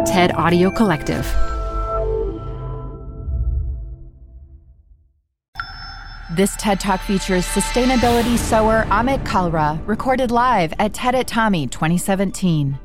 TED Audio Collective. This TED Talk features sustainability sower Amit Kalra, recorded live at TED at Tommy 2017.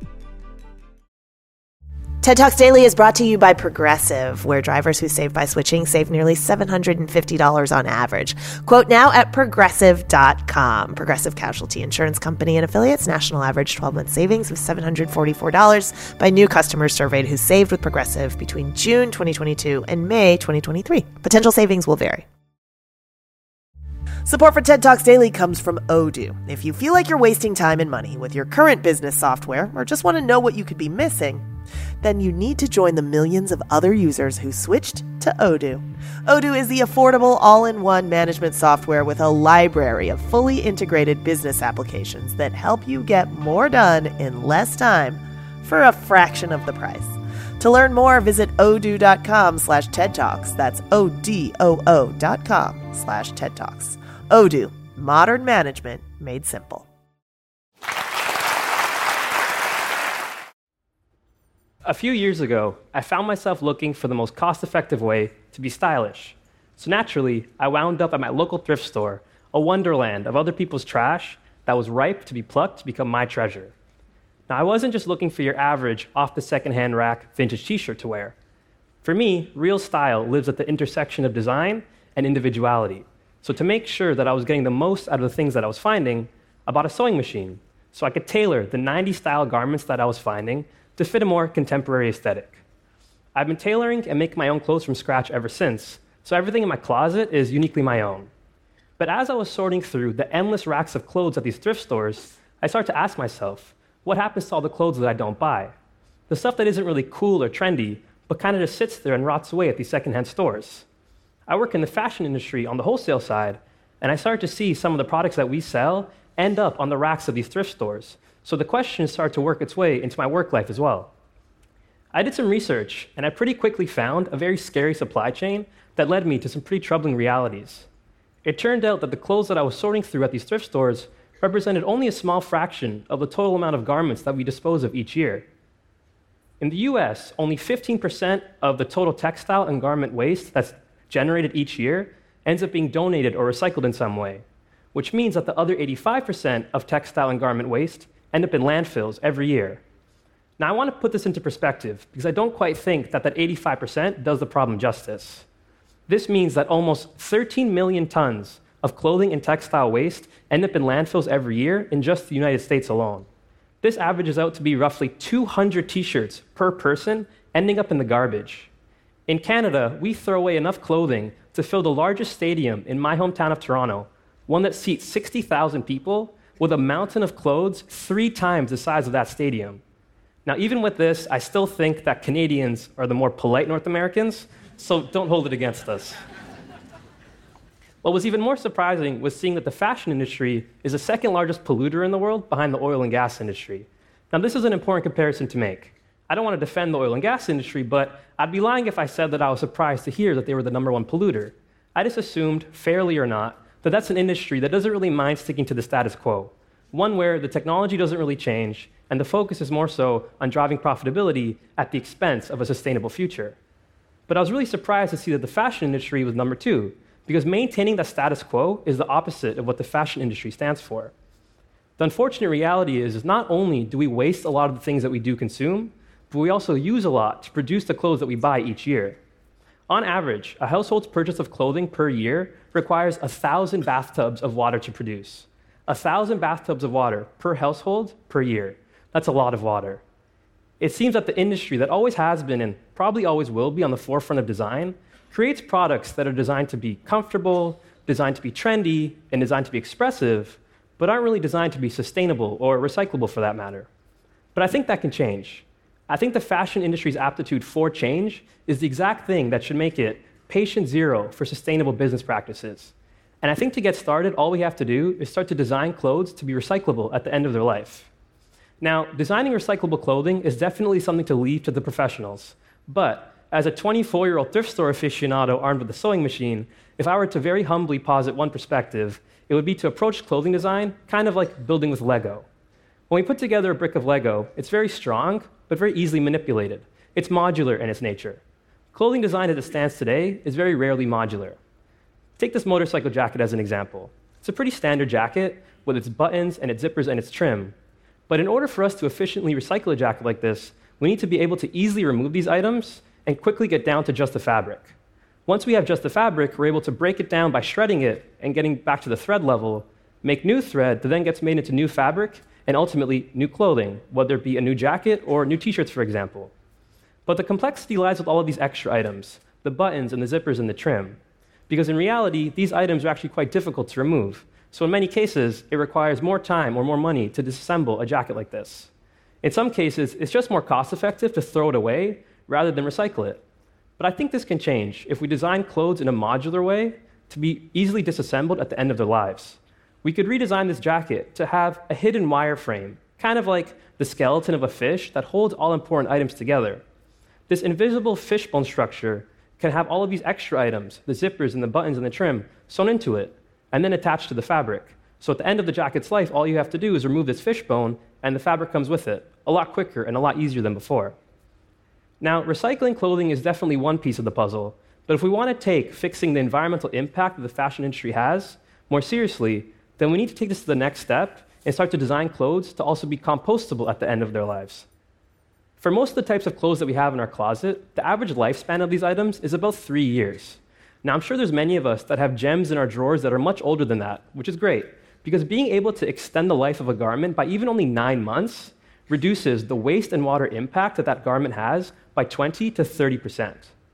TED Talks Daily is brought to you by Progressive, where drivers who save by switching save nearly $750 on average. Quote now at Progressive.com. Progressive Casualty Insurance Company and affiliates. National average 12-month savings of $744 by new customers surveyed who saved with Progressive between June 2022 and May 2023. Potential savings will vary. Support for TED Talks Daily comes from Odoo. If you feel like you're wasting time and money with your current business software or just want to know what you could be missing, then you need to join the millions of other users who switched to Odoo. Odoo is the affordable all-in-one management software with a library of fully integrated business applications that help you get more done in less time for a fraction of the price. To learn more, visit odoo.com/TED Talks. That's ODOO.com/TED Talks. Odoo, modern management made simple. A few years ago, I found myself looking for the most cost-effective way to be stylish. So naturally, I wound up at my local thrift store, a wonderland of other people's trash that was ripe to be plucked to become my treasure. Now, I wasn't just looking for your average off-the-secondhand rack vintage t-shirt to wear. For me, real style lives at the intersection of design and individuality. So to make sure that I was getting the most out of the things that I was finding, I bought a sewing machine so I could tailor the 90s style garments that I was finding to fit a more contemporary aesthetic. I've been tailoring and making my own clothes from scratch ever since, so everything in my closet is uniquely my own. But as I was sorting through the endless racks of clothes at these thrift stores, I started to ask myself, what happens to all the clothes that I don't buy? The stuff that isn't really cool or trendy, but kind of just sits there and rots away at these secondhand stores. I work in the fashion industry on the wholesale side, and I started to see some of the products that we sell end up on the racks of these thrift stores. So the question started to work its way into my work life as well. I did some research, and I pretty quickly found a very scary supply chain that led me to some pretty troubling realities. It turned out that the clothes that I was sorting through at these thrift stores represented only a small fraction of the total amount of garments that we dispose of each year. In the US, only 15% of the total textile and garment waste that's generated each year ends up being donated or recycled in some way, which means that the other 85% of textile and garment waste end up in landfills every year. Now, I want to put this into perspective because I don't quite think that 85% does the problem justice. This means that almost 13 million tons of clothing and textile waste end up in landfills every year in just the United States alone. This averages out to be roughly 200 t-shirts per person ending up in the garbage. In Canada, we throw away enough clothing to fill the largest stadium in my hometown of Toronto, one that seats 60,000 people, with a mountain of clothes 3 times the size of that stadium. Now, even with this, I still think that Canadians are the more polite North Americans, so don't hold it against us. What was even more surprising was seeing that the fashion industry is the second largest polluter in the world behind the oil and gas industry. Now, this is an important comparison to make. I don't want to defend the oil and gas industry, but I'd be lying if I said that I was surprised to hear that they were the number one polluter. I just assumed, fairly or not, that that's an industry that doesn't really mind sticking to the status quo, one where the technology doesn't really change, and the focus is more so on driving profitability at the expense of a sustainable future. But I was really surprised to see that the fashion industry was number 2, because maintaining that status quo is the opposite of what the fashion industry stands for. The unfortunate reality is not only do we waste a lot of the things that we do consume, but we also use a lot to produce the clothes that we buy each year. On average, a household's purchase of clothing per year requires 1,000 bathtubs of water to produce. 1,000 bathtubs of water per household per year. That's a lot of water. It seems that the industry that always has been and probably always will be on the forefront of design creates products that are designed to be comfortable, designed to be trendy, and designed to be expressive, but aren't really designed to be sustainable or recyclable for that matter. But I think that can change. I think the fashion industry's aptitude for change is the exact thing that should make it patient zero for sustainable business practices. And I think to get started, all we have to do is start to design clothes to be recyclable at the end of their life. Now, designing recyclable clothing is definitely something to leave to the professionals. But as a 24-year-old thrift store aficionado armed with a sewing machine, if I were to very humbly posit one perspective, it would be to approach clothing design kind of like building with Lego. When we put together a brick of Lego, it's very strong, but very easily manipulated. It's modular in its nature. Clothing design as it stands today is very rarely modular. Take this motorcycle jacket as an example. It's a pretty standard jacket with its buttons and its zippers and its trim. But in order for us to efficiently recycle a jacket like this, we need to be able to easily remove these items and quickly get down to just the fabric. Once we have just the fabric, we're able to break it down by shredding it and getting back to the thread level, make new thread that then gets made into new fabric, and ultimately new clothing, whether it be a new jacket or new t-shirts, for example. But the complexity lies with all of these extra items, the buttons and the zippers and the trim. Because in reality, these items are actually quite difficult to remove. So in many cases, it requires more time or more money to disassemble a jacket like this. In some cases, it's just more cost-effective to throw it away rather than recycle it. But I think this can change if we design clothes in a modular way to be easily disassembled at the end of their lives. We could redesign this jacket to have a hidden wire frame, kind of like the skeleton of a fish that holds all important items together. This invisible fishbone structure can have all of these extra items, the zippers and the buttons and the trim, sewn into it, and then attached to the fabric. So at the end of the jacket's life, all you have to do is remove this fishbone, and the fabric comes with it, a lot quicker and a lot easier than before. Now, recycling clothing is definitely one piece of the puzzle, but if we want to take fixing the environmental impact that the fashion industry has more seriously, then we need to take this to the next step and start to design clothes to also be compostable at the end of their lives. For most of the types of clothes that we have in our closet, the average lifespan of these items is about 3 years. Now, I'm sure there's many of us that have gems in our drawers that are much older than that, which is great, because being able to extend the life of a garment by even only 9 months reduces the waste and water impact that that garment has by 20 to 30%.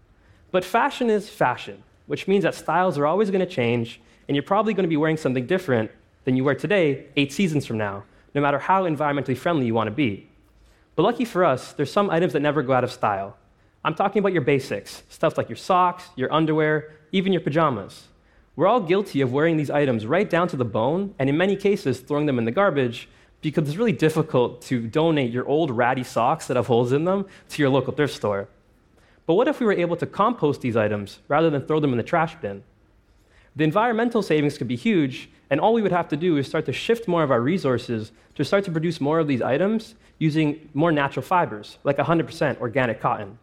But fashion is fashion, which means that styles are always going to change, and you're probably going to be wearing something different than you wear today 8 seasons from now, no matter how environmentally friendly you want to be. But lucky for us, there's some items that never go out of style. I'm talking about your basics, stuff like your socks, your underwear, even your pajamas. We're all guilty of wearing these items right down to the bone, and in many cases, throwing them in the garbage because it's really difficult to donate your old ratty socks that have holes in them to your local thrift store. But what if we were able to compost these items rather than throw them in the trash bin? The environmental savings could be huge, and all we would have to do is start to shift more of our resources to start to produce more of these items using more natural fibers, like 100% organic cotton.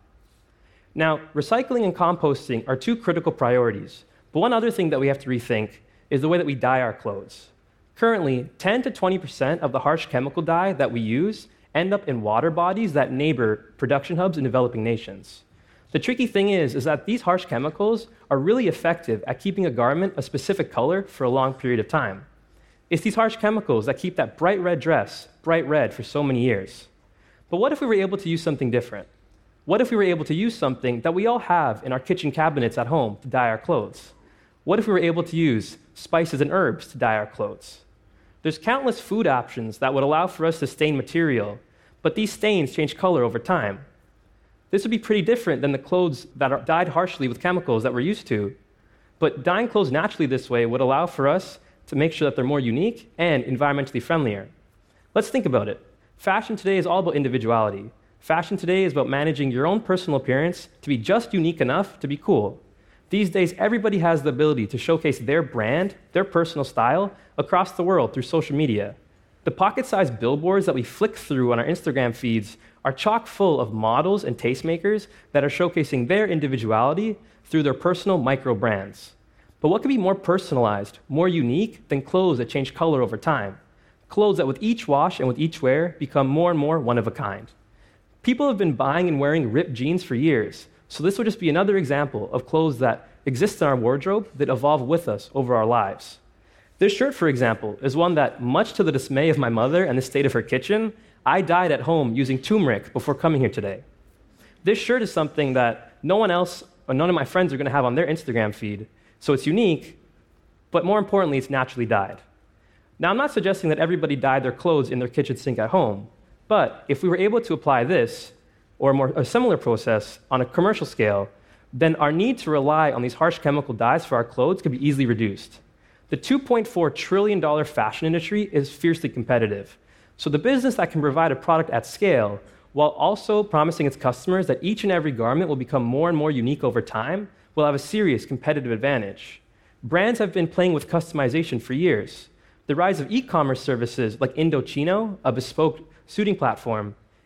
Now, recycling and composting are two critical priorities, but one other thing that we have to rethink is the way that we dye our clothes. Currently, 10 to 20% of the harsh chemical dye that we use end up in water bodies that neighbor production hubs in developing nations. The tricky thing is that these harsh chemicals are really effective at keeping a garment a specific color for a long period of time. It's these harsh chemicals that keep that bright red dress bright red for so many years. But what if we were able to use something different? What if we were able to use something that we all have in our kitchen cabinets at home to dye our clothes? What if we were able to use spices and herbs to dye our clothes? There's countless food options that would allow for us to stain material, but these stains change color over time. This would be pretty different than the clothes that are dyed harshly with chemicals that we're used to. But dyeing clothes naturally this way would allow for us to make sure that they're more unique and environmentally friendlier. Let's think about it. Fashion today is all about individuality. Fashion today is about managing your own personal appearance to be just unique enough to be cool. These days, everybody has the ability to showcase their brand, their personal style, across the world through social media. The pocket-sized billboards that we flick through on our Instagram feeds are chock full of models and tastemakers that are showcasing their individuality through their personal micro-brands. But what could be more personalized, more unique than clothes that change color over time? Clothes that with each wash and with each wear become more and more one of a kind. People have been buying and wearing ripped jeans for years, so this would just be another example of clothes that exist in our wardrobe that evolve with us over our lives. This shirt, for example, is one that, much to the dismay of my mother and the state of her kitchen, I dyed at home using turmeric before coming here today. This shirt is something that no one else or none of my friends are going to have on their Instagram feed, so it's unique, but more importantly, it's naturally dyed. Now, I'm not suggesting that everybody dyed their clothes in their kitchen sink at home, but if we were able to apply this, or a similar process on a commercial scale, then our need to rely on these harsh chemical dyes for our clothes could be easily reduced. The $2.4 trillion fashion industry is fiercely competitive. So the business that can provide a product at scale, while also promising its customers that each and every garment will become more and more unique over time, will have a serious competitive advantage. Brands have been playing with customization for years. The rise of e-commerce services like Indochino, a bespoke suiting platform,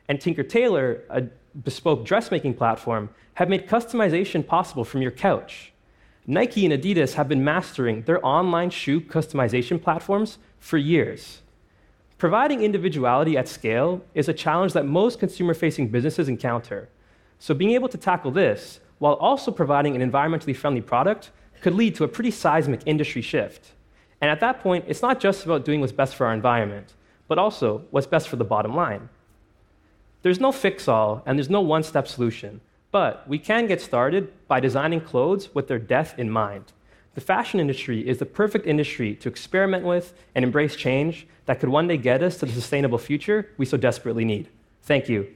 And Tinker Tailor, a bespoke dressmaking platform, have made customization possible from your couch. Nike and Adidas have been mastering their online shoe customization platforms for years. Providing individuality at scale is a challenge that most consumer-facing businesses encounter. So being able to tackle this while also providing an environmentally friendly product could lead to a pretty seismic industry shift. And at that point, it's not just about doing what's best for our environment, but also what's best for the bottom line. There's no fix-all, and there's no one-step solution, but we can get started by designing clothes with their death in mind. The fashion industry is the perfect industry to experiment with and embrace change that could one day get us to the sustainable future we so desperately need. Thank you.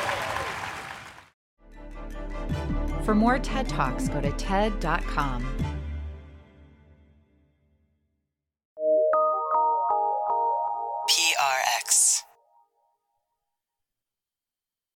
For more TED Talks, go to TED.com.